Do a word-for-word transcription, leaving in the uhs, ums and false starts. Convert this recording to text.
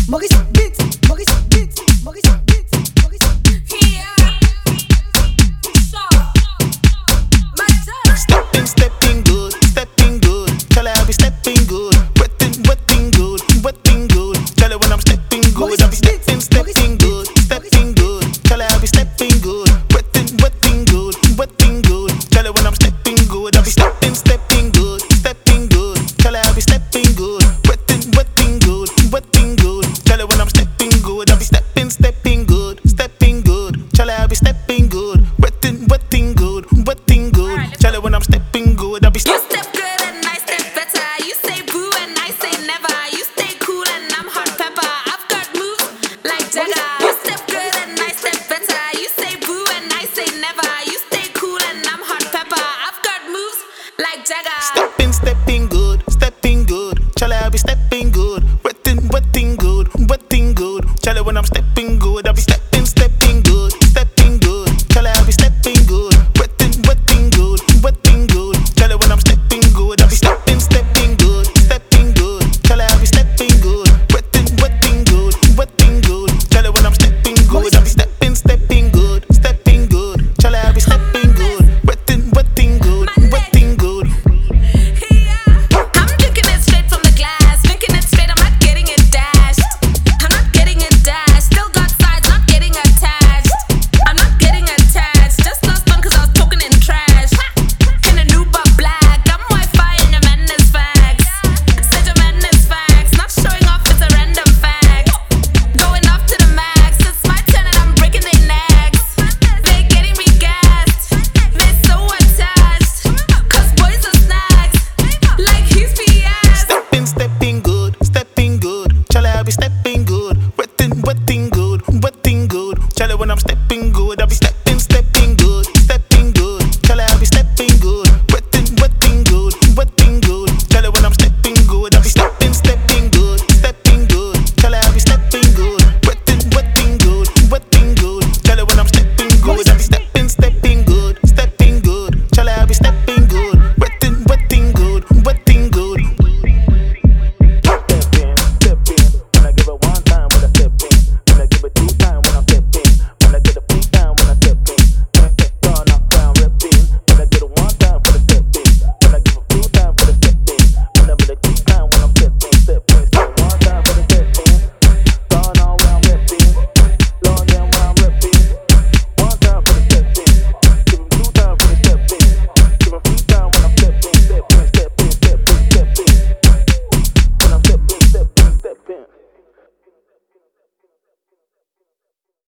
Maurice Beats, Maurice Beats, Maurice Beats, Maurice Stepping, stepping good, stepping good. Tell her I be stepping good. Wetting, wetting good, wetting good. Tell her when I'm stepping good, I be stepping, stepping good, stepping good. Tell her I be stepping good. Wetting, wetting good, wetting good. Tell her when I'm stepping good, I be stepping, stepping good, stepping good. Tell her I be stepping good. Wetting, wetting good, wetting good. Tell her when I'm stepping good, I be stepping, stepping good, stepping good. Tell her I be stepping good. Wetting, wetting good, wetting good. Tell her when I'm stepping good, I be You stepping. step good and I step better. You say boo and I say never. You stay cool and I'm hot pepper. I've got moves like Jagger. You step good and I step better. You say boo and I say never. You stay cool and I'm hot pepper. I've got moves like Jagger. Stepping, step